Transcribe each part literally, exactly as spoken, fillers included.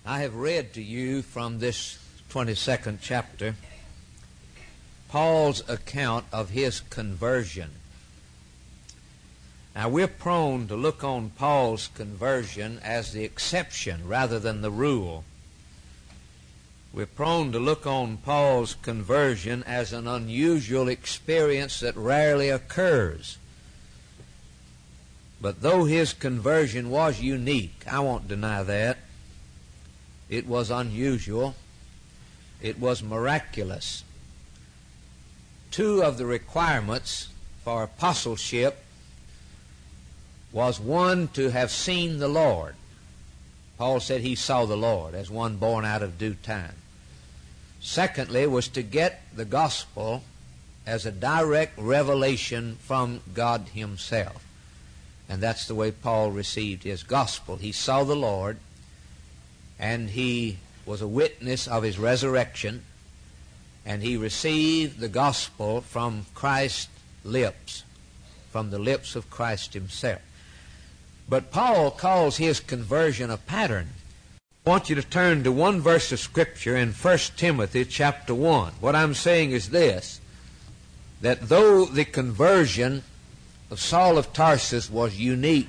I have read to you from this twenty-second chapter Paul's account of his conversion. Now, we're prone to look on Paul's conversion as the exception rather than the rule. We're prone to look on Paul's conversion as an unusual experience that rarely occurs. But though his conversion was unique, I won't deny that, it was unusual. It was miraculous. Two of the requirements for apostleship was one, to have seen the Lord. Paul said he saw the Lord as one born out of due time. Secondly, was to get the gospel as a direct revelation from God himself. And that's the way Paul received his gospel. He saw the Lord, and he was a witness of his resurrection, and he received the gospel from Christ's lips, from the lips of Christ himself. But Paul calls his conversion a pattern. I want you to turn to one verse of Scripture in First Timothy chapter one. What I'm saying is this, that though the conversion of Saul of Tarsus was unique,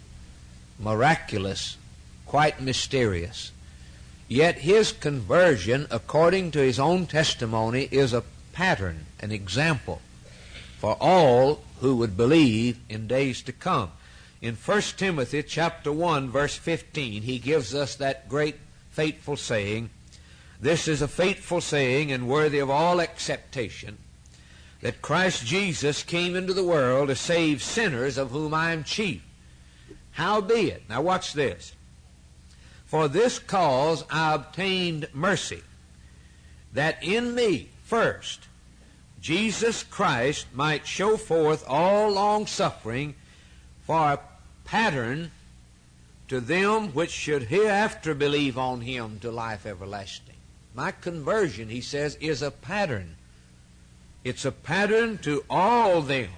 miraculous, quite mysterious, yet his conversion, according to his own testimony, is a pattern, an example for all who would believe in days to come. In First Timothy chapter one, verse fifteen, he gives us that great fateful saying, "This is a fateful saying and worthy of all acceptation, that Christ Jesus came into the world to save sinners, of whom I am chief. Howbeit," now watch this, "for this cause I obtained mercy, that in me first Jesus Christ might show forth all long-suffering for a pattern to them which should hereafter believe on him to life everlasting." My conversion, he says, is a pattern. It's a pattern to all them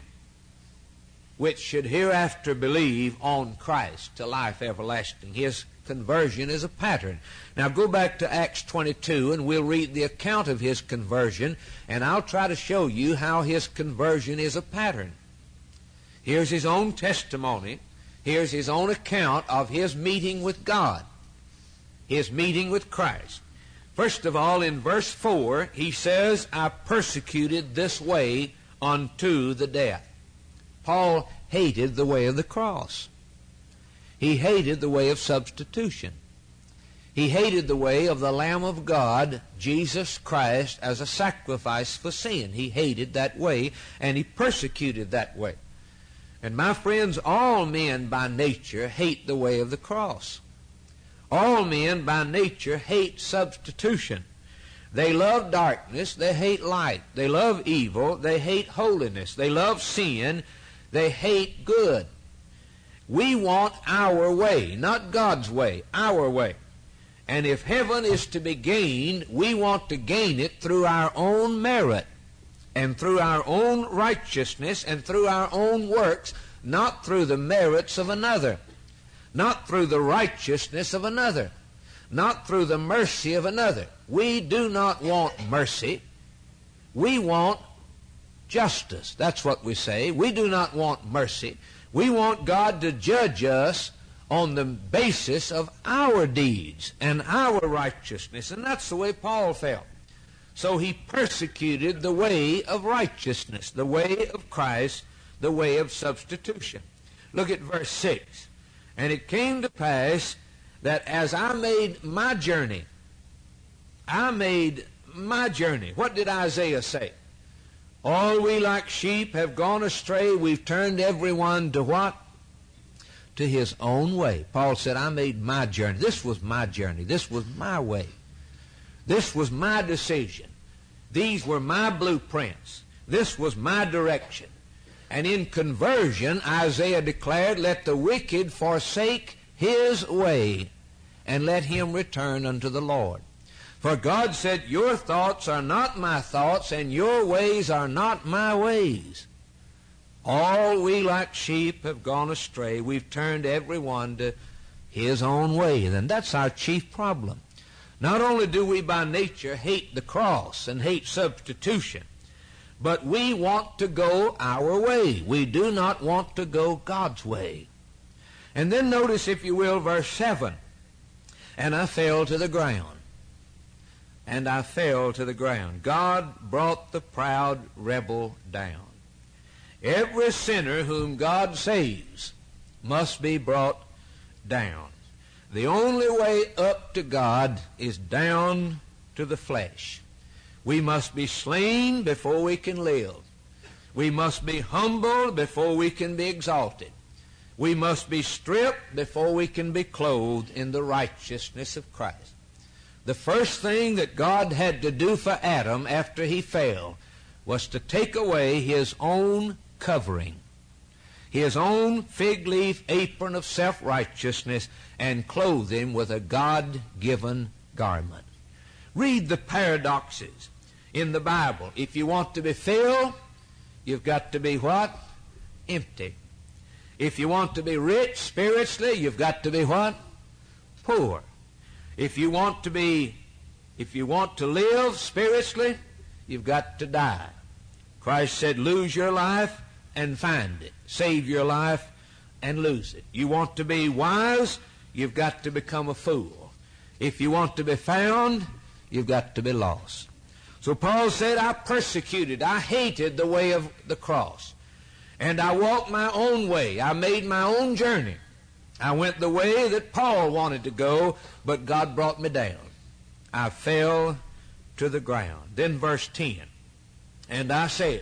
which should hereafter believe on Christ to life everlasting. His conversion is a pattern. Now go back to Acts twenty-two and we'll read the account of his conversion, and I'll try to show you how his conversion is a pattern. Here's his own testimony. Here's his own account of his meeting with God, his meeting with Christ. First of all, in verse four, he says, "I persecuted this way unto the death." Paul hated the way of the cross. He hated the way of substitution. He hated the way of the Lamb of God, Jesus Christ, as a sacrifice for sin. He hated that way, and he persecuted that way. And my friends, all men by nature hate the way of the cross. All men by nature hate substitution. They love darkness, they hate light. They love evil, they hate holiness. They love sin, they hate good. We want our way, not God's way, our way. And if heaven is to be gained, we want to gain it through our own merit and through our own righteousness and through our own works, not through the merits of another, not through the righteousness of another, not through the mercy of another. We do not want mercy. We want justice. That's what we say. We do not want mercy. We want God to judge us on the basis of our deeds and our righteousness. And that's the way Paul felt. So he persecuted the way of righteousness, the way of Christ, the way of substitution. Look at verse six. "And it came to pass that as I made my journey," I made my journey. What did Isaiah say? "All we like sheep have gone astray. We've turned everyone to what? To his own way." Paul said, I made my journey. This was my journey. This was my way. This was my decision. These were my blueprints. This was my direction. And in conversion, Isaiah declared, "Let the wicked forsake his way, and let him return unto the Lord." For God said, "Your thoughts are not my thoughts, and your ways are not my ways." All we like sheep have gone astray. We've turned every one to his own way. And that's our chief problem. Not only do we by nature hate the cross and hate substitution, but we want to go our way. We do not want to go God's way. And then notice, if you will, verse seven. And I fell to the ground. And I fell to the ground. God brought the proud rebel down. Every sinner whom God saves must be brought down. The only way up to God is down to the flesh. We must be slain before we can live. We must be humbled before we can be exalted. We must be stripped before we can be clothed in the righteousness of Christ. The first thing that God had to do for Adam after he fell was to take away his own covering, his own fig leaf apron of self-righteousness, and clothe him with a God-given garment. Read the paradoxes in the Bible. If you want to be filled, you've got to be what? Empty. If you want to be rich spiritually, you've got to be what? Poor. If you want to be, if you want to live spiritually, you've got to die. Christ said, lose your life and find it. Save your life and lose it. You want to be wise, you've got to become a fool. If you want to be found, you've got to be lost. So Paul said, I persecuted, I hated the way of the cross. And I walked my own way. I made my own journey. I went the way that Paul wanted to go, but God brought me down. I fell to the ground. Then verse ten. And I said,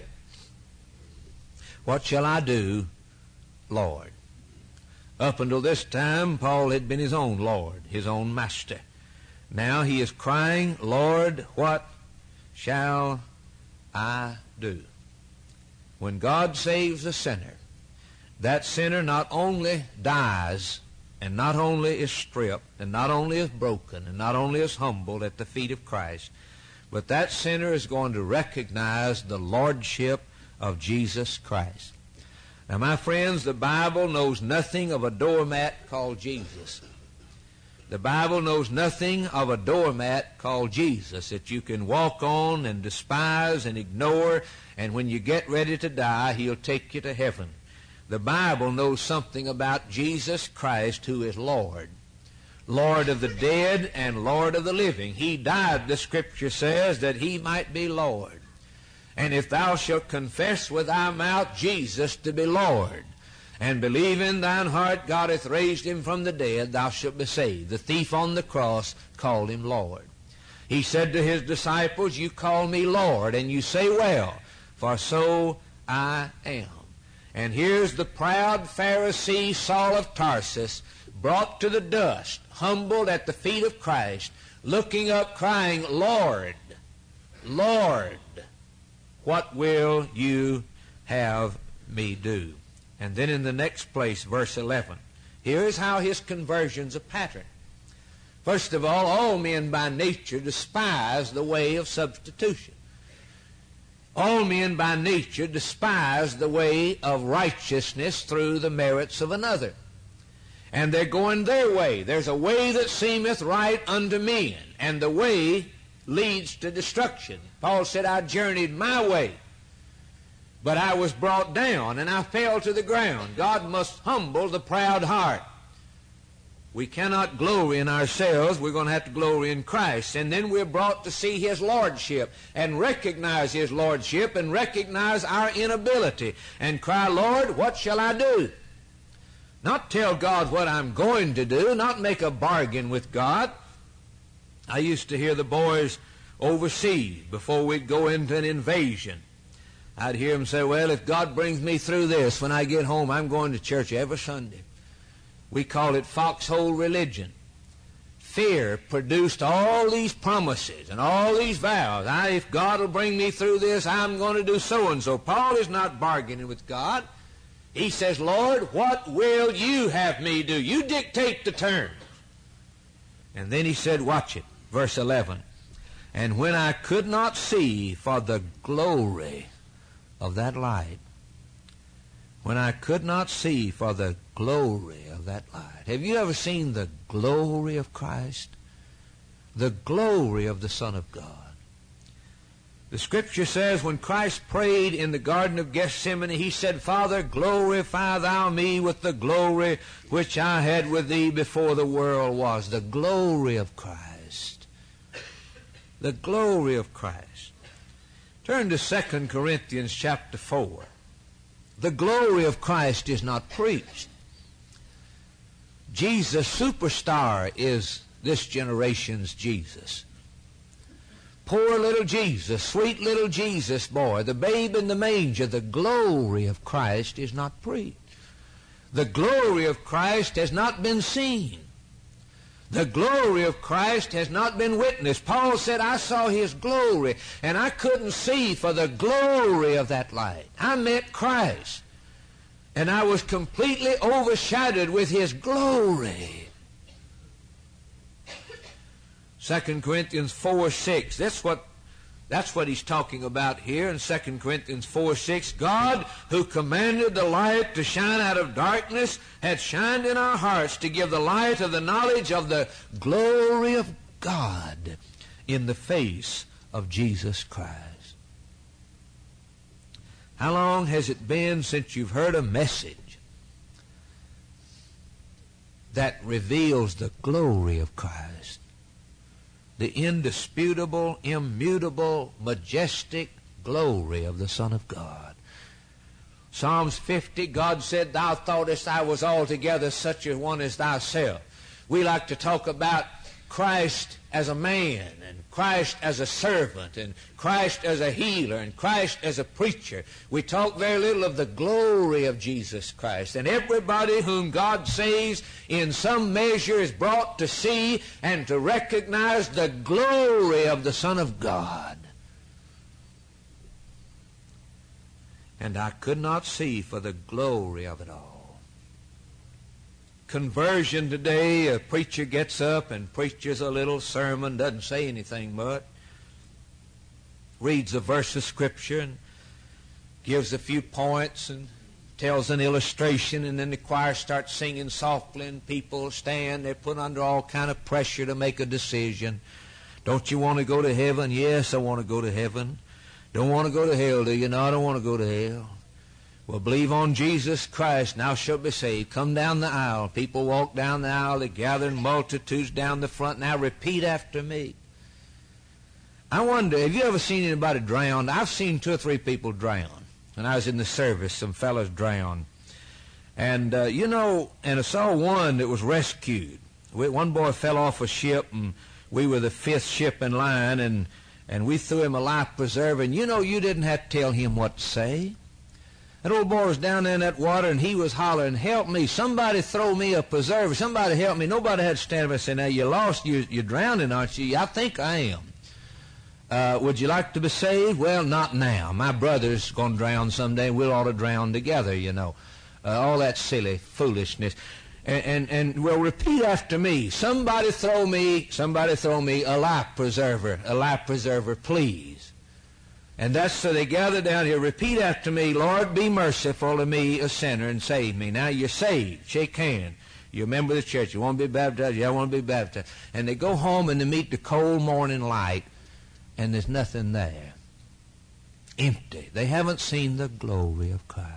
what shall I do, Lord? Up until this time, Paul had been his own Lord, his own master. Now he is crying, Lord, what shall I do? When God saves a sinner, that sinner not only dies, and not only is stripped, and not only is broken, and not only is humbled at the feet of Christ, but that sinner is going to recognize the lordship of Jesus Christ. Now, my friends, the Bible knows nothing of a doormat called Jesus. The Bible knows nothing of a doormat called Jesus that you can walk on and despise and ignore, and when you get ready to die, he'll take you to heaven. The Bible knows something about Jesus Christ, who is Lord. Lord of the dead and Lord of the living. He died, the Scripture says, that he might be Lord. And if thou shalt confess with thy mouth Jesus to be Lord, and believe in thine heart God hath raised him from the dead, thou shalt be saved. The thief on the cross called him Lord. He said to his disciples, you call me Lord, and you say well, for so I am. And here's the proud Pharisee Saul of Tarsus, brought to the dust, humbled at the feet of Christ, looking up, crying, Lord, Lord, what will you have me do? And then in the next place, verse eleven, here's how his conversion's a pattern. First of all, all men by nature despise the way of substitution. All men by nature despise the way of righteousness through the merits of another. And they're going their way. There's a way that seemeth right unto men, and the way leads to destruction. Paul said, I journeyed my way, but I was brought down, and I fell to the ground. God must humble the proud heart. We cannot glory in ourselves. We're going to have to glory in Christ. And then we're brought to see his lordship and recognize his lordship and recognize our inability and cry, Lord, what shall I do? Not tell God what I'm going to do, not make a bargain with God. I used to hear the boys overseas before we'd go into an invasion. I'd hear them say, well, if God brings me through this, when I get home, I'm going to church every Sunday. We call it foxhole religion. Fear produced all these promises and all these vows. I, if God will bring me through this, I'm going to do so-and-so. Paul is not bargaining with God. He says, Lord, what will you have me do? You dictate the terms. And then he said, watch it, verse eleven. And when I could not see for the glory of that light, when I could not see for the glory of that light. Have you ever seen the glory of Christ? the glory of the Son of God. The Scripture says when Christ prayed in the Garden of Gethsemane, He said, Father, glorify Thou me with the glory which I had with Thee before the world was. The glory of Christ. The glory of Christ. Turn to Second Corinthians chapter four. The glory of Christ is not preached. Jesus, superstar, is this generation's Jesus. Poor little Jesus, sweet little Jesus boy, the babe in the manger, the glory of Christ is not preached. The glory of Christ has not been seen. The glory of Christ has not been witnessed. Paul said, I saw His glory, and I couldn't see for the glory of that light. I met Christ, and I was completely overshadowed with His glory. Second Corinthians four six. That's what, that's what he's talking about here in Second Corinthians four six. God, who commanded the light to shine out of darkness, hath shined in our hearts to give the light of the knowledge of the glory of God in the face of Jesus Christ. How long has it been since you've heard a message that reveals the glory of Christ? The indisputable, immutable, majestic glory of the Son of God. Psalms fifty, God said, Thou thoughtest I was altogether such a one as thyself. We like to talk about Christ as a man, and Christ as a servant, and Christ as a healer, and Christ as a preacher. We talk very little of the glory of Jesus Christ. And everybody whom God saves in some measure is brought to see and to recognize the glory of the Son of God. And I could not see for the glory of it all. Conversion today, a preacher gets up and preaches a little sermon, doesn't say anything much, reads a verse of Scripture and gives a few points and tells an illustration, and then the choir starts singing softly and people stand. They're put under all kind of pressure to make a decision. Don't you want to go to heaven? Yes, I want to go to heaven. Don't want to go to hell, do you? No, I don't want to go to hell. Well, believe on Jesus Christ, and thou shalt be saved. Come down the aisle. People walk down the aisle. They gather in multitudes down the front. Now repeat after me. I wonder, have you ever seen anybody drowned? I've seen two or three people drown. When I was in the service, some fellows drowned. And, uh, you know, and I saw one that was rescued. We, one boy fell off a ship, and we were the fifth ship in line, and, and we threw him a life preserver. And, you know, you didn't have to tell him what to say. That old boy was down there in that water, and he was hollering, help me, somebody throw me a preserver, somebody help me. Nobody had to stand up and say, now you're lost, you're, you're drowning, aren't you? I think I am. Uh, would you like to be saved? Well, not now. My brother's going to drown someday, and we'll all drown together, you know. Uh, all that silly foolishness. And, and, and well, repeat after me. Somebody throw me, somebody throw me a life preserver, a life preserver, please. And that's so they gather down here. Repeat after me, Lord, be merciful to me, a sinner, and save me. Now you're saved. Shake hands. You're a member of the church. You want to be baptized? Yeah, I want to be baptized. And they go home and they meet the cold morning light, and there's nothing there. Empty. They haven't seen the glory of Christ.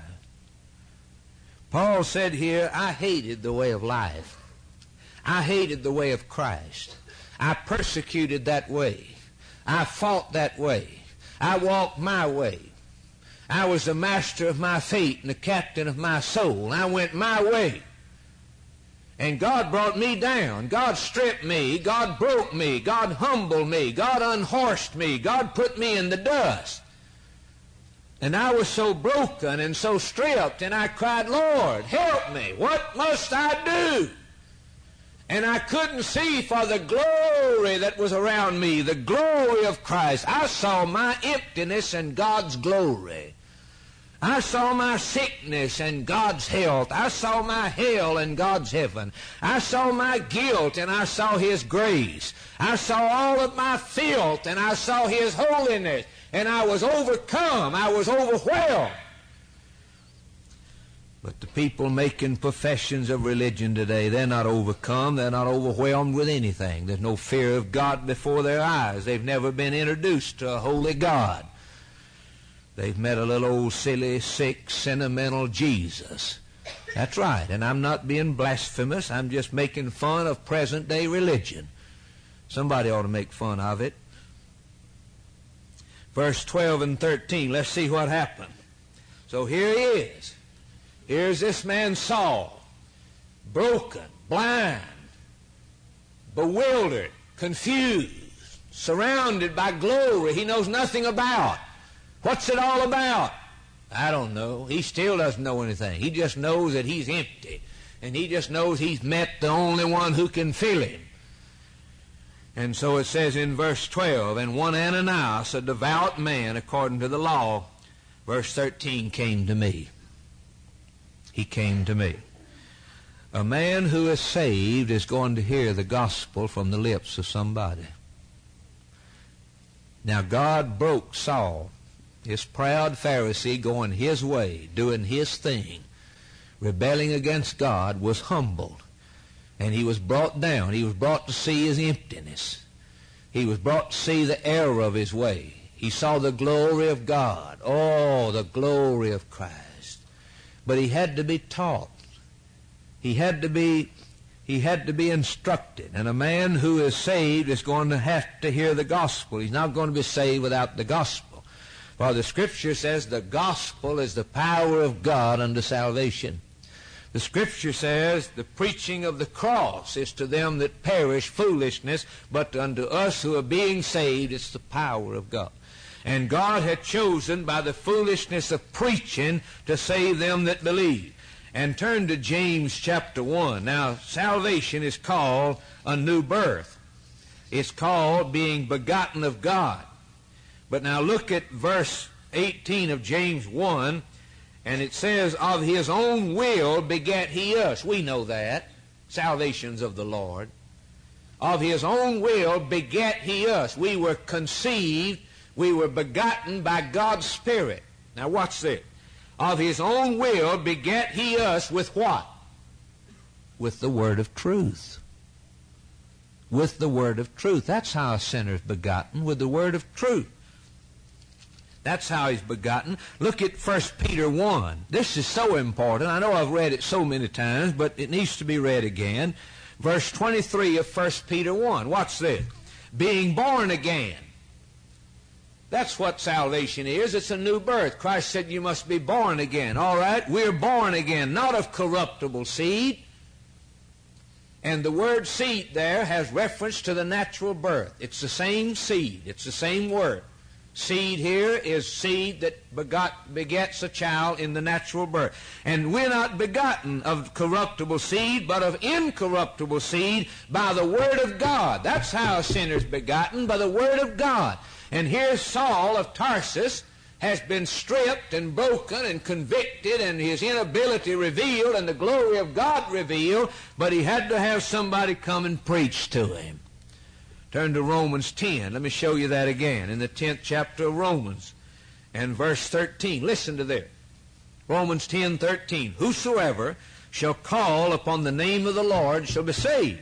Paul said here, I hated the way of life. I hated the way of Christ. I persecuted that way. I fought that way. I walked my way. I was the master of my fate and the captain of my soul. I went my way. And God brought me down. God stripped me. God broke me. God humbled me. God unhorsed me. God put me in the dust. And I was so broken and so stripped, and I cried, Lord, help me. What must I do? And I couldn't see for the glory that was around me, the glory of Christ. I saw my emptiness and God's glory. I saw my sickness and God's health. I saw my hell and God's heaven. I saw my guilt and I saw His grace. I saw all of my filth and I saw His holiness. And I was overcome. I was overwhelmed. But the people making professions of religion today, they're not overcome. They're not overwhelmed with anything. There's no fear of God before their eyes. They've never been introduced to a holy God. They've met a little old silly, sick, sentimental Jesus. That's right. And I'm not being blasphemous. I'm just making fun of present-day religion. Somebody ought to make fun of it. Verse twelve and thirteen, let's see what happened. So here he is. Here's this man Saul, broken, blind, bewildered, confused, surrounded by glory he knows nothing about. What's it all about? I don't know. He still doesn't know anything. He just knows that he's empty, and he just knows he's met the only one who can fill him. And so it says in verse twelve, and one Ananias, a devout man according to the law, verse thirteen, came to me. He came to me. A man who is saved is going to hear the gospel from the lips of somebody. Now God broke Saul, his proud Pharisee, going his way, doing his thing, rebelling against God, was humbled. And he was brought down. He was brought to see his emptiness. He was brought to see the error of his way. He saw the glory of God. Oh, the glory of Christ. But he had to be taught. He had to be, he had to be instructed. And a man who is saved is going to have to hear the gospel. He's not going to be saved without the gospel. For the Scripture says the gospel is the power of God unto salvation. The Scripture says the preaching of the cross is to them that perish foolishness, but unto us who are being saved it's the power of God. And God had chosen by the foolishness of preaching to save them that believe. And turn to James chapter one. Now, salvation is called a new birth. It's called being begotten of God. But now look at verse eighteen of James one, and it says, of his own will begat he us. We know that. Salvation's of the Lord. Of his own will begat he us. We were conceived, we were begotten by God's Spirit. Now watch this. Of his own will begat he us with what? With the word of truth. With the word of truth. That's how a sinner's begotten, with the word of truth. That's how he's begotten. Look at First Peter one. This is so important. I know I've read it so many times, but it needs to be read again. Verse twenty-three of First Peter one. Watch this. Being born again. That's what salvation is. It's a new birth. Christ said you must be born again. All right? We're born again, not of corruptible seed. And the word seed there has reference to the natural birth. It's the same seed. It's the same word. Seed here is seed that begot, begets a child in the natural birth. And we're not begotten of corruptible seed, but of incorruptible seed by the Word of God. That's how a sinner's begotten, by the Word of God. And here Saul of Tarsus has been stripped and broken and convicted and his inability revealed and the glory of God revealed, but he had to have somebody come and preach to him. Turn to Romans ten. Let me show you that again in the tenth chapter of Romans and verse thirteen. Listen to this. Romans ten thirteen. Whosoever shall call upon the name of the Lord shall be saved.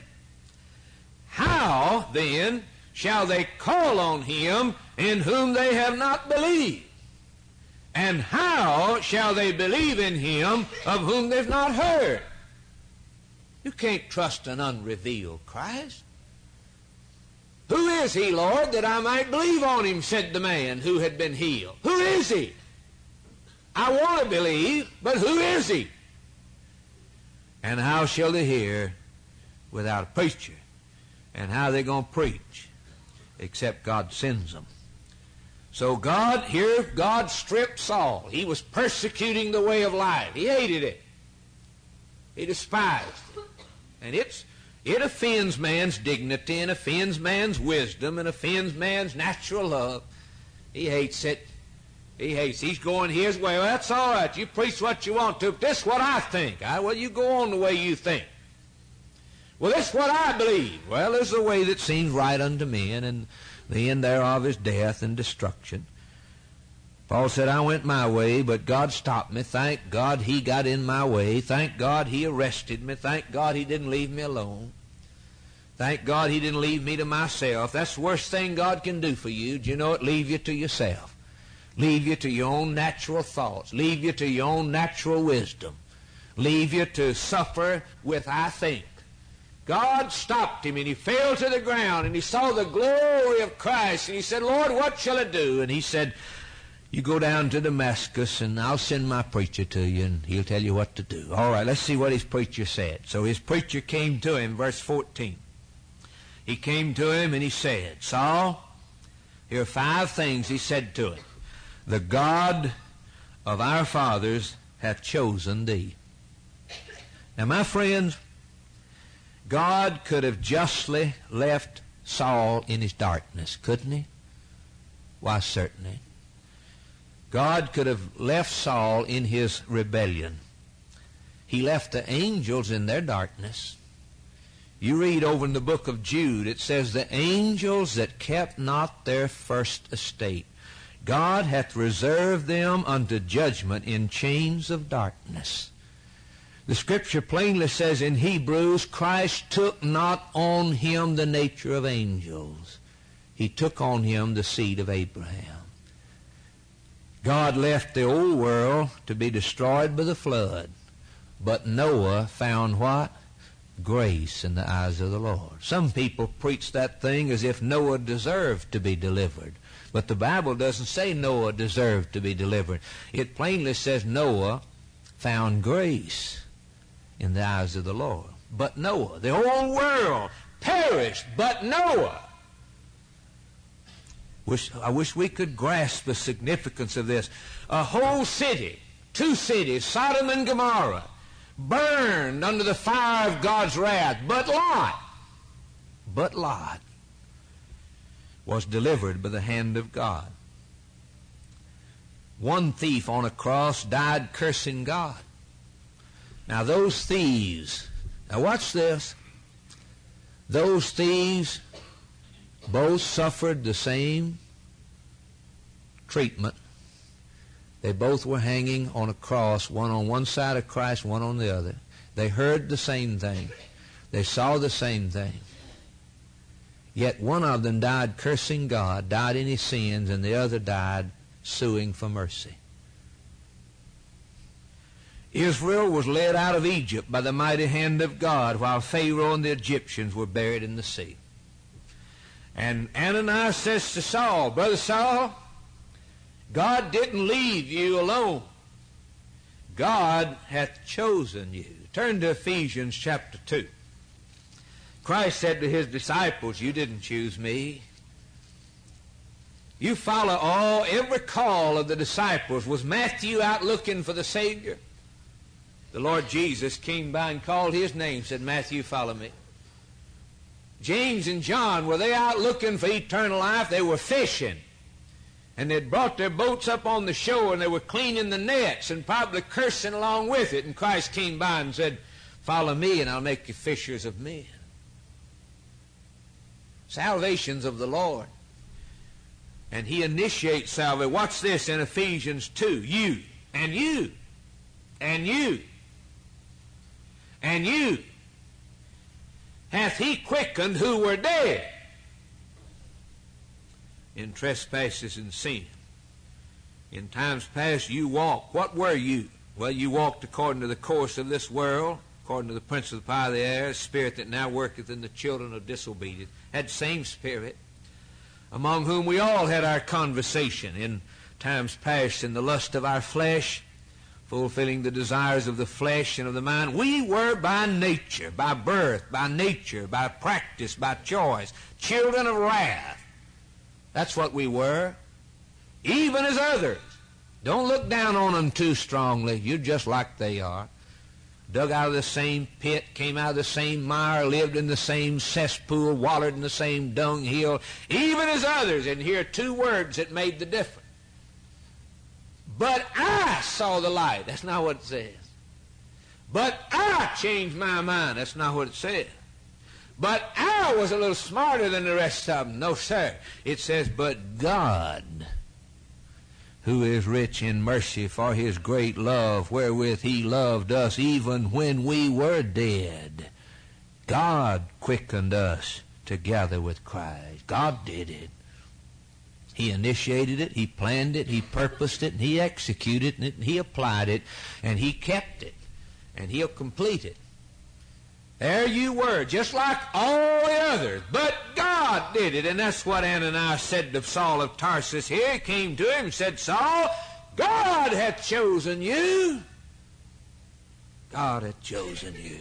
How then shall they call on him in whom they have not believed? And how shall they believe in him of whom they've not heard? You can't trust an unrevealed Christ. Who is he, Lord, that I might believe on him, said the man who had been healed. Who is he? I want to believe, but who is he? And how shall they hear without a preacher? And how are they going to preach except God sends them? So God, here God stripped Saul. He was persecuting the way of life. He hated it. He despised it. And it's It offends man's dignity and offends man's wisdom and offends man's natural love. He hates it. He hates it. He's going his way. Well, that's all right. You preach what you want to. But this is what I think. I, well, you go on the way you think. Well, this is what I believe. Well, there's a way that seems right unto men, and the end thereof is death and destruction. Paul said, I went my way, but God stopped me. Thank God he got in my way. Thank God he arrested me. Thank God he didn't leave me alone. Thank God he didn't leave me to myself. That's the worst thing God can do for you. Do you know it? Leave you to yourself. Leave you to your own natural thoughts. Leave you to your own natural wisdom. Leave you to suffer with I think. God stopped him, and he fell to the ground, and he saw the glory of Christ, and he said, Lord, what shall I do? And he said, you go down to Damascus, and I'll send my preacher to you, and he'll tell you what to do. All right, let's see what his preacher said. So his preacher came to him, verse fourteen. He came to him, and he said, Saul, here are five things he said to him. The God of our fathers hath chosen thee. Now, my friends, God could have justly left Saul in his darkness, couldn't he? Why, certainly. God could have left Saul in his rebellion. He left the angels in their darkness. You read over in the book of Jude, it says, the angels that kept not their first estate, God hath reserved them unto judgment in chains of darkness. The Scripture plainly says in Hebrews, Christ took not on him the nature of angels. He took on him the seed of Abraham. God left the old world to be destroyed by the flood, but Noah found what? Grace in the eyes of the Lord. Some people preach that thing as if Noah deserved to be delivered. But the Bible doesn't say Noah deserved to be delivered. It plainly says Noah found grace in the eyes of the Lord. But Noah, the whole world perished, but Noah. Wish, I wish we could grasp the significance of this. A whole city, two cities, Sodom and Gomorrah, burned under the fire of God's wrath. But Lot, but Lot was delivered by the hand of God. One thief on a cross died cursing God. Now those thieves, now watch this, those thieves both suffered the same treatment. They both were hanging on a cross, one on one side of Christ, one on the other. They heard the same thing. They saw the same thing. Yet one of them died cursing God, died in his sins, and the other died suing for mercy. Israel was led out of Egypt by the mighty hand of God while Pharaoh and the Egyptians were buried in the sea. And Ananias says to Saul, Brother Saul, God didn't leave you alone. God hath chosen you. Turn to Ephesians chapter two. Christ said to his disciples, you didn't choose me. You follow all, every call of the disciples. Was Matthew out looking for the Savior? The Lord Jesus came by and called his name, said, Matthew, follow me. James and John, were they out looking for eternal life? They were fishing. And they'd brought their boats up on the shore, and they were cleaning the nets and probably cursing along with it. And Christ came by and said, follow me, and I'll make you fishers of men. Salvation's of the Lord. And he initiates salvation. Watch this in Ephesians two. You, and you, and you, and you hath he quickened who were dead in trespasses and sin. In times past you walked. What were you? Well, you walked according to the course of this world, according to the prince of the power of the air, the spirit that now worketh in the children of disobedience. Had the same spirit, among whom we all had our conversation in times past in the lust of our flesh, fulfilling the desires of the flesh and of the mind. We were by nature, by birth, by nature, by practice, by choice, children of wrath. That's what we were, even as others. Don't look down on them too strongly. You're just like they are. Dug out of the same pit, came out of the same mire, lived in the same cesspool, wallowed in the same dunghill, even as others. And here are two words that made the difference. But I saw the light. That's not what it says. But I changed my mind. That's not what it says. But I was a little smarter than the rest of them. No, sir. It says, but God, who is rich in mercy, for his great love wherewith he loved us, even when we were dead. God quickened us together with Christ. God did it. He initiated it, he planned it, he purposed it, and he executed it, and he applied it, and he kept it, and he'll complete it. There you were, just like all the others, but God did it. And that's what Ananias said to Saul of Tarsus here. He came to him and said, Saul, God hath chosen you. God hath chosen you.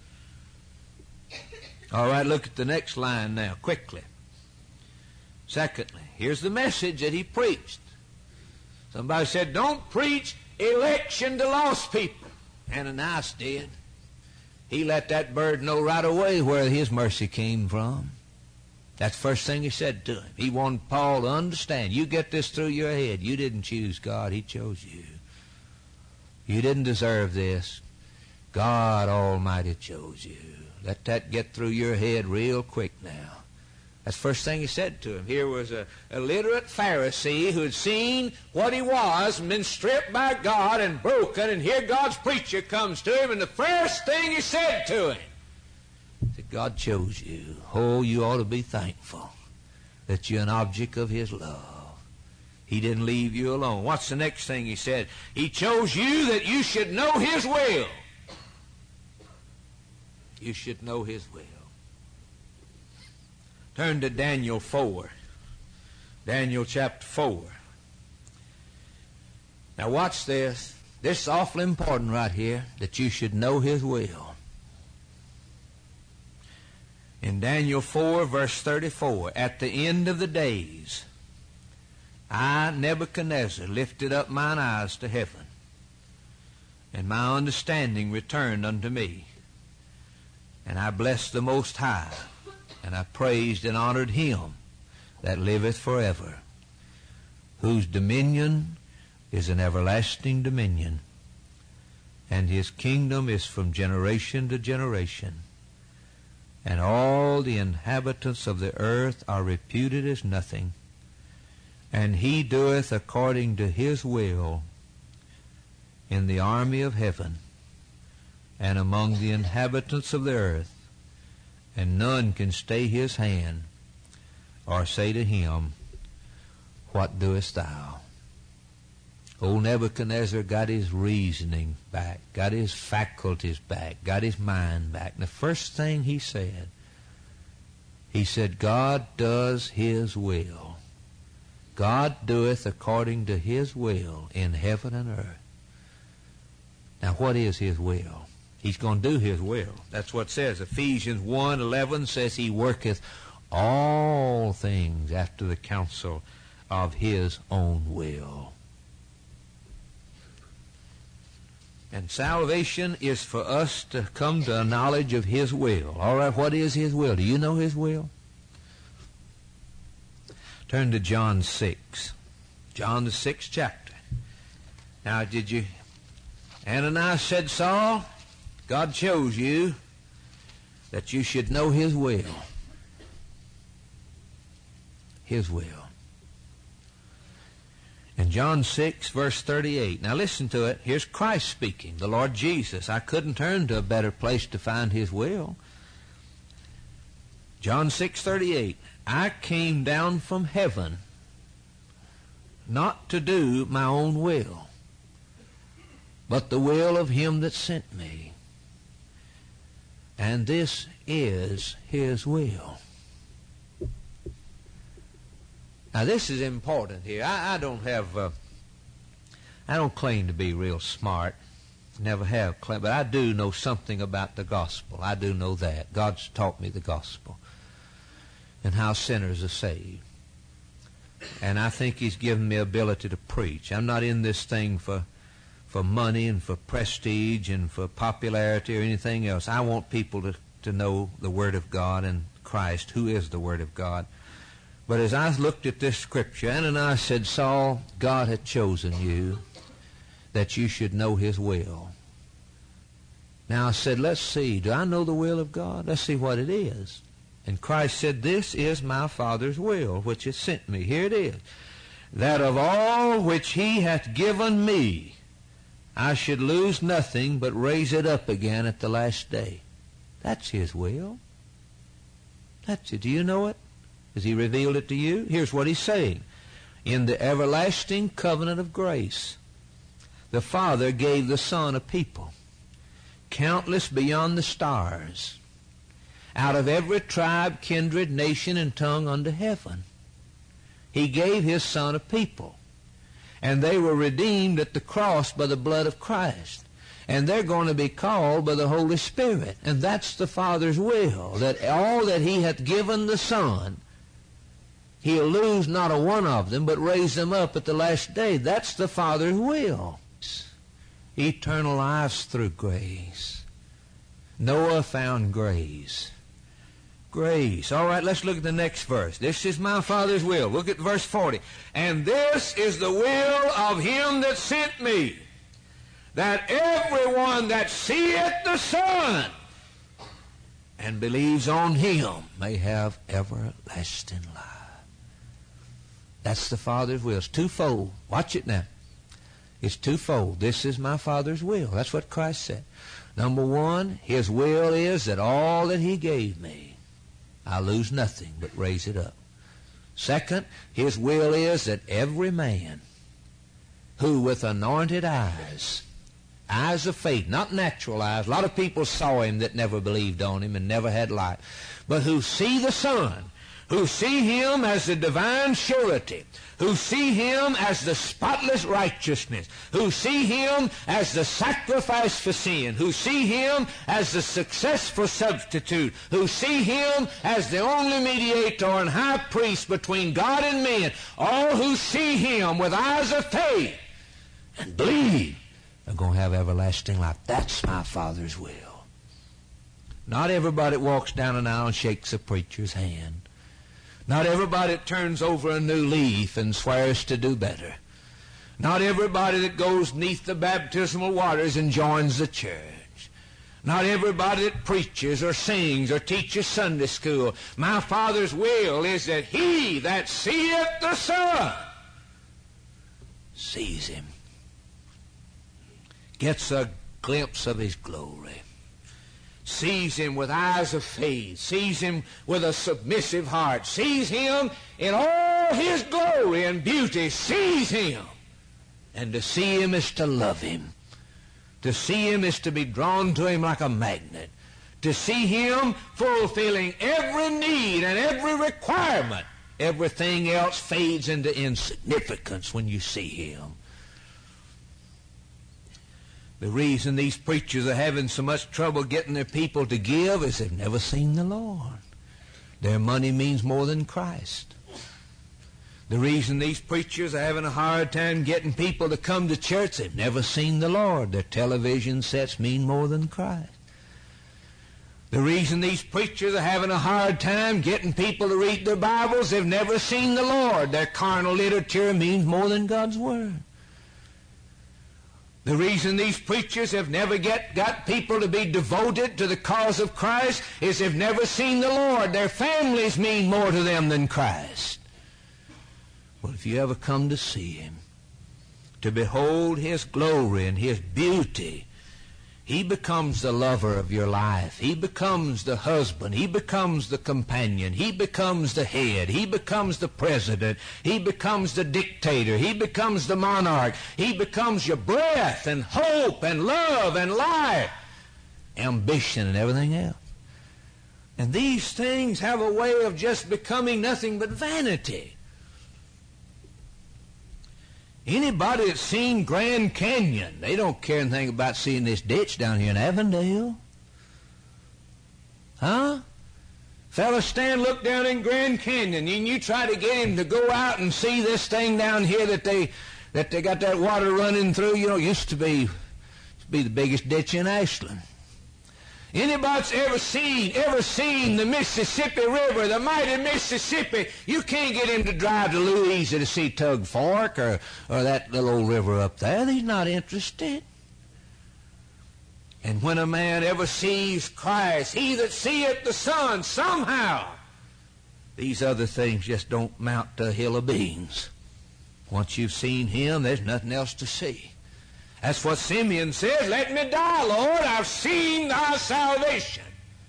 All right, look at the next line now, quickly. Secondly, here's the message that he preached. Somebody said, don't preach election to lost people. Ananias did. He let that bird know right away where his mercy came from. That's the first thing he said to him. He wanted Paul to understand. You get this through your head. You didn't choose God. He chose you. You didn't deserve this. God Almighty chose you. Let that get through your head real quick now. That's the first thing he said to him. Here was a illiterate Pharisee who had seen what he was and been stripped by God and broken, and here God's preacher comes to him, and the first thing he said to him, he said, God chose you. Oh, you ought to be thankful that you're an object of his love. He didn't leave you alone. What's the next thing he said? He chose you that you should know his will. You should know his will. Turn to Daniel four. Daniel chapter four. Now watch this. This is awfully important right here, that you should know his will. In Daniel four, verse thirty-four, at the end of the days, I, Nebuchadnezzar, lifted up mine eyes to heaven, and my understanding returned unto me. And I blessed the Most High, and I praised and honored him that liveth forever, whose dominion is an everlasting dominion, and his kingdom is from generation to generation. And all the inhabitants of the earth are reputed as nothing. And he doeth according to his will in the army of heaven and among the inhabitants of the earth. And none can stay his hand or say to him, what doest thou? Old Nebuchadnezzar got his reasoning back, got his faculties back, got his mind back. And the first thing he said, he said, God does his will. God doeth according to his will in heaven and earth. Now what is his will? He's going to do his will. That's what it says. Ephesians one eleven says he worketh all things after the counsel of his own will. And salvation is for us to come to a knowledge of his will. All right, what is his will? Do you know his will? Turn to John six. John the sixth chapter. Now, did you... Ananias said, Saul, God chose you that you should know his will. His will. In John six, verse thirty-eight. Now listen to it. Here's Christ speaking, the Lord Jesus. I couldn't turn to a better place to find his will. John six, thirty-eight. I came down from heaven not to do my own will, but the will of him that sent me. And this is his will. Now this is important here. I, I don't have, uh, I don't claim to be real smart. Never have claimed, but I do know something about the gospel. I do know that. God's taught me the gospel and how sinners are saved. And I think he's given me ability to preach. I'm not in this thing for, for money and for prestige and for popularity or anything else. I want people to, to know the Word of God and Christ, who is the Word of God. But as I looked at this scripture, Ananias said, Saul, God hath chosen you that you should know his will. Now I said, let's see, do I know the will of God? Let's see what it is. And Christ said, this is my Father's will, which has sent me. Here it is, that of all which he hath given me, I should lose nothing, but raise it up again at the last day. That's his will. That's it. Do you know it? Has he revealed it to you? Here's what he's saying. In the everlasting covenant of grace, the Father gave the Son a people, countless beyond the stars, out of every tribe, kindred, nation, and tongue under heaven. He gave his Son a people, and they were redeemed at the cross by the blood of Christ. And they're going to be called by the Holy Spirit. And that's the Father's will, that all that he hath given the Son, he'll lose not a one of them, but raise them up at the last day. That's the Father's will. Eternal life through grace. Noah found grace. Grace. All right, let's look at the next verse. This is my Father's will. Look at verse forty. And this is the will of him that sent me, that everyone that seeth the Son and believes on him may have everlasting life. That's the Father's will. It's twofold. Watch it now. It's twofold. This is my Father's will. That's what Christ said. Number one, his will is that all that he gave me, I lose nothing but raise it up. Second, his will is that every man who with anointed eyes, eyes of faith, not natural eyes. A lot of people saw him that never believed on him and never had life. But who see the Son, who see him as the divine surety, who see him as the spotless righteousness, who see him as the sacrifice for sin, who see him as the successful substitute, who see him as the only mediator and high priest between God and men, all who see him with eyes of faith and believe, are going to have everlasting life. That's my Father's will. Not everybody walks down an aisle and shakes a preacher's hand. Not everybody turns over a new leaf and swears to do better. Not everybody that goes neath the baptismal waters and joins the church. Not everybody that preaches or sings or teaches Sunday school. My Father's will is that he that seeth the Son sees him, gets a glimpse of his glory, sees him with eyes of faith, sees him with a submissive heart, sees him in all his glory and beauty, sees him. And to see him is to love him. To see him is to be drawn to him like a magnet. To see him fulfilling every need and every requirement. Everything else fades into insignificance when you see him. The reason these preachers are having so much trouble getting their people to give is they've never seen the Lord. Their money means more than Christ. The reason these preachers are having a hard time getting people to come to church, they've never seen the Lord. Their television sets mean more than Christ. The reason these preachers are having a hard time getting people to read their Bibles, they've never seen the Lord. Their carnal literature means more than God's Word. The reason these preachers have never get, got people to be devoted to the cause of Christ is they've never seen the Lord. Their families mean more to them than Christ. Well, if you ever come to see him, to behold his glory and his beauty, he becomes the lover of your life. He becomes the husband. He becomes the companion. He becomes the head. He becomes the president. He becomes the dictator. He becomes the monarch. He becomes your breath and hope and love and life, ambition and everything else. And these things have a way of just becoming nothing but vanity. Anybody that's seen Grand Canyon, they don't care anything about seeing this ditch down here in Avondale. Huh? Fellas, stand, look down in Grand Canyon, and you try to get him to go out and see this thing down here that they that they got that water running through. You know, it used to be, used to be the biggest ditch in Ashland. Anybody's ever seen, ever seen the Mississippi River, the mighty Mississippi, you can't get him to drive to Louisa to see Tug Fork or, or that little old river up there. He's not interested. And when a man ever sees Christ, he that seeth the Son, somehow, these other things just don't mount to a hill of beans. Once you've seen him, there's nothing else to see. That's what Simeon said, let me die, Lord, I've seen thy salvation.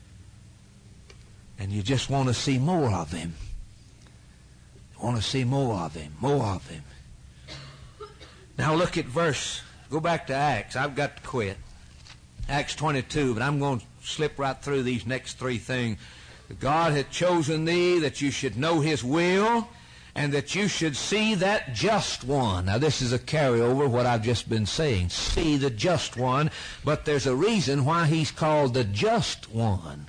And you just want to see more of him. You want to see more of him, more of him. Now look at verse, go back to Acts. I've got to quit. Acts twenty-two, but I'm going to slip right through these next three things. God had chosen thee that you should know his will, and that you should see that just one. Now this is a carryover of what I've just been saying. See the just one, but there's a reason why he's called the just one.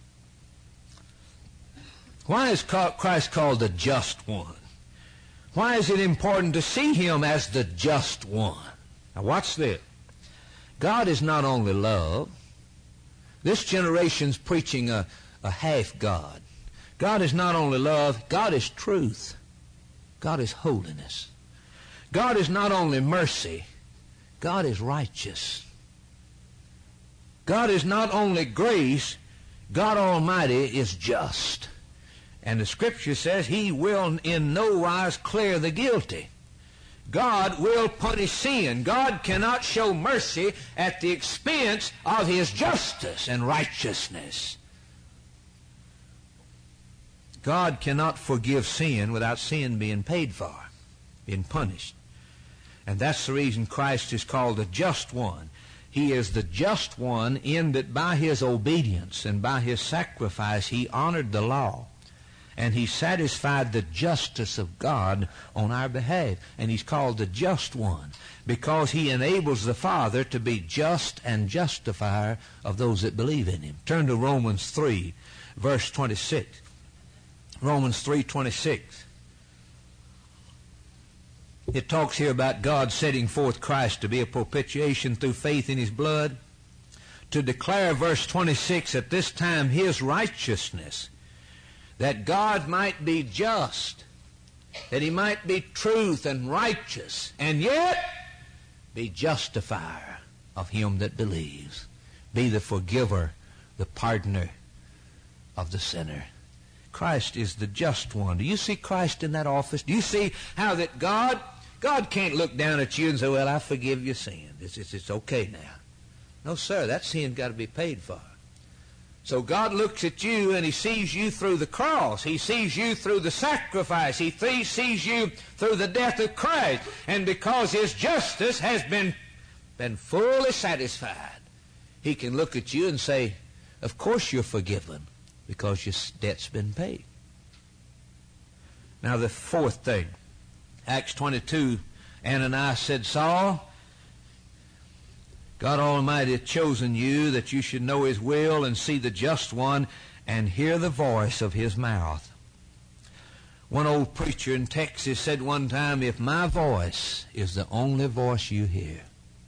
Why is Christ called the just one? Why is it important to see him as the just one? Now watch this. God is not only love. This generation's preaching a, a half God. God is not only love, God is truth. God is holiness. God is not only mercy, God is righteous. God is not only grace, God Almighty is just. And the Scripture says he will in no wise clear the guilty. God will punish sin. God cannot show mercy at the expense of his justice and righteousness. God cannot forgive sin without sin being paid for, being punished. And that's the reason Christ is called the just one. He is the just one in that by his obedience and by his sacrifice he honored the law. And he satisfied the justice of God on our behalf. And he's called the just one because he enables the Father to be just and justifier of those that believe in him. Turn to Romans three, verse twenty-six. Romans three twenty-six. It talks here about God setting forth Christ to be a propitiation through faith in his blood, to declare, verse twenty-six, at this time his righteousness, that God might be just, that he might be truth and righteous, and yet be justifier of him that believes, be the forgiver, the pardoner of the sinner. Christ is the just one. Do you see Christ in that office? Do you see how that God, God can't look down at you and say, well, I forgive your sin. It's, it's, it's okay now. No, sir, that sin got to be paid for. So God looks at you and he sees you through the cross. He sees you through the sacrifice. He th- sees you through the death of Christ. And because his justice has been, been fully satisfied, he can look at you and say, of course you're forgiven because your debt's been paid. Now the fourth thing, Acts twenty-two, Ananias said, Saul, God Almighty hath chosen you that you should know his will and see the just one and hear the voice of his mouth. One old preacher in Texas said one time, if my voice is the only voice you hear,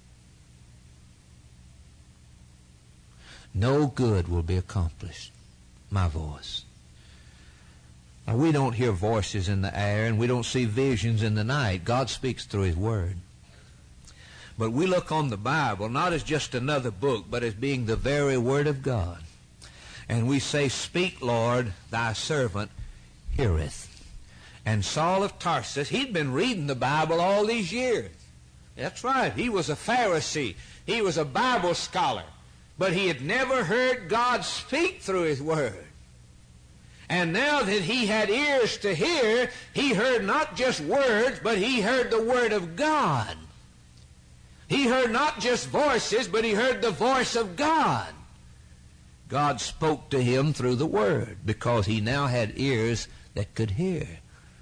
no good will be accomplished. My voice. Now, we don't hear voices in the air and we don't see visions in the night. God speaks through his word. But we look on the Bible not as just another book, but as being the very Word of God. And we say, speak, Lord, thy servant heareth. And Saul of Tarsus, he'd been reading the Bible all these years. That's right. He was a Pharisee. He was a Bible scholar. But he had never heard God speak through his Word. And now that he had ears to hear, he heard not just words, but he heard the Word of God. He heard not just voices, but he heard the voice of God. God spoke to him through the Word because he now had ears that could hear.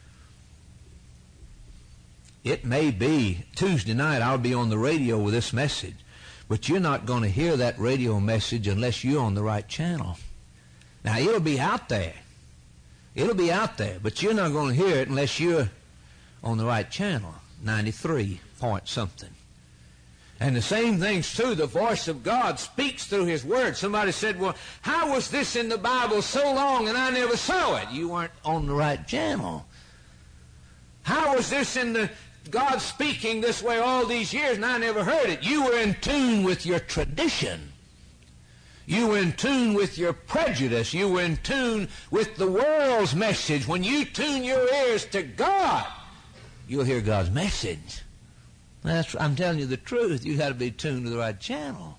It may be Tuesday night I'll be on the radio with this message, but you're not going to hear that radio message unless you're on the right channel. Now, it'll be out there. It'll be out there, but you're not going to hear it unless you're on the right channel, ninety-three point something. And the same thing's true. The voice of God speaks through his word. Somebody said, well, how was this in the Bible so long and I never saw it? You weren't on the right channel. How was this in the God speaking this way all these years and I never heard it? You were in tune with your tradition. You were in tune with your prejudice. You were in tune with the world's message. When you tune your ears to God, you'll hear God's message. That's, I'm telling you the truth. You've got to be tuned to the right channel.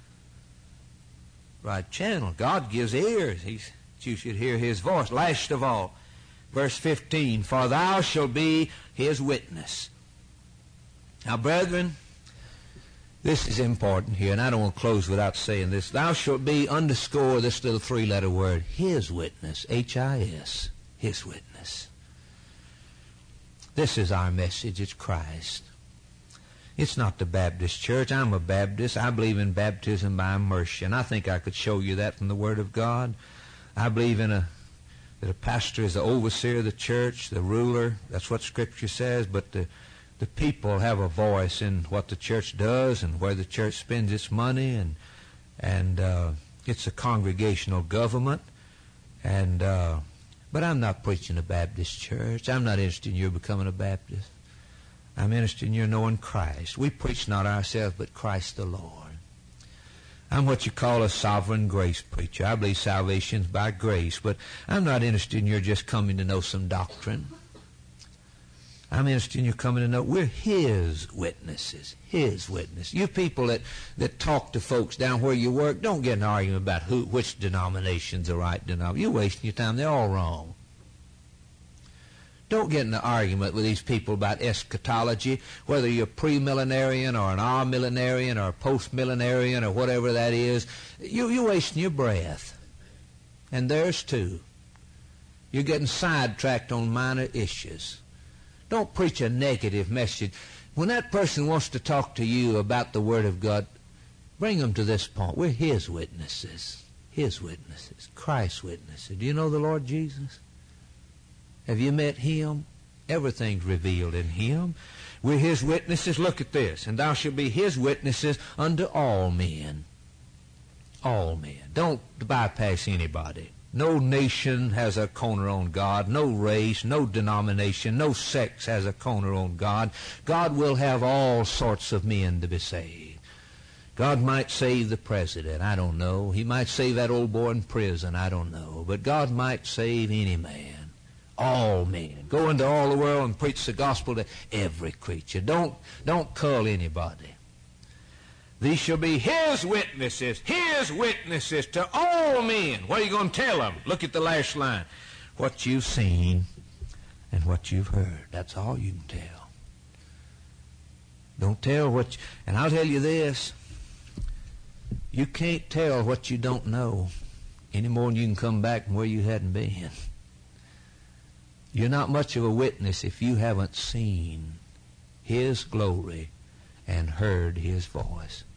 Right channel. God gives ears. He's, you should hear His voice. Last of all, verse fifteen, for thou shalt be His witness. Now, brethren, this is important here, and I don't want to close without saying this. Thou shalt be, underscore this little three-letter word, His witness, H I S, His witness. This is our message. It's Christ. It's not the Baptist church. I'm a Baptist. I believe in baptism by immersion. I think I could show you that from the Word of God. I believe in a that a pastor is the overseer of the church, the ruler. That's what Scripture says. But the, the people have a voice in what the church does and where the church spends its money. And, and uh, it's a congregational government. And uh, but I'm not preaching a Baptist church. I'm not interested in you becoming a Baptist. I'm interested in your knowing Christ. We preach not ourselves, but Christ the Lord. I'm what you call a sovereign grace preacher. I believe salvation's by grace, but I'm not interested in your just coming to know some doctrine. I'm interested in you coming to know we're His witnesses. His witness. You people that, that talk to folks down where you work, don't get in an argument about who, which denomination's the right denomination. You're wasting your time. They're all wrong. Don't get in an argument with these people about eschatology, whether you're pre-millenarian or an amillenarian or a post-millenarian or whatever that is. You, you're wasting your breath. And theirs too. You're getting sidetracked on minor issues. Don't preach a negative message. When that person wants to talk to you about the Word of God, bring them to this point. We're His witnesses. His witnesses. Christ's witnesses. Do you know the Lord Jesus? Have you met Him? Everything's revealed in Him. We're His witnesses. Look at this. And thou shalt be His witnesses unto all men. All men. Don't bypass anybody. No nation has a corner on God. No race, no denomination, no sex has a corner on God. God will have all sorts of men to be saved. God might save the president. I don't know. He might save that old boy in prison. I don't know. But God might save any man. All men. Go into all the world and preach the gospel to every creature. Don't, don't cull anybody. These shall be His witnesses, His witnesses to all men. What are you going to tell them? Look at the last line. What you've seen and what you've heard. That's all you can tell. Don't tell what you, and I'll tell you this. You can't tell what you don't know any more than you can come back from where you hadn't been. You're not much of a witness if you haven't seen His glory and heard His voice.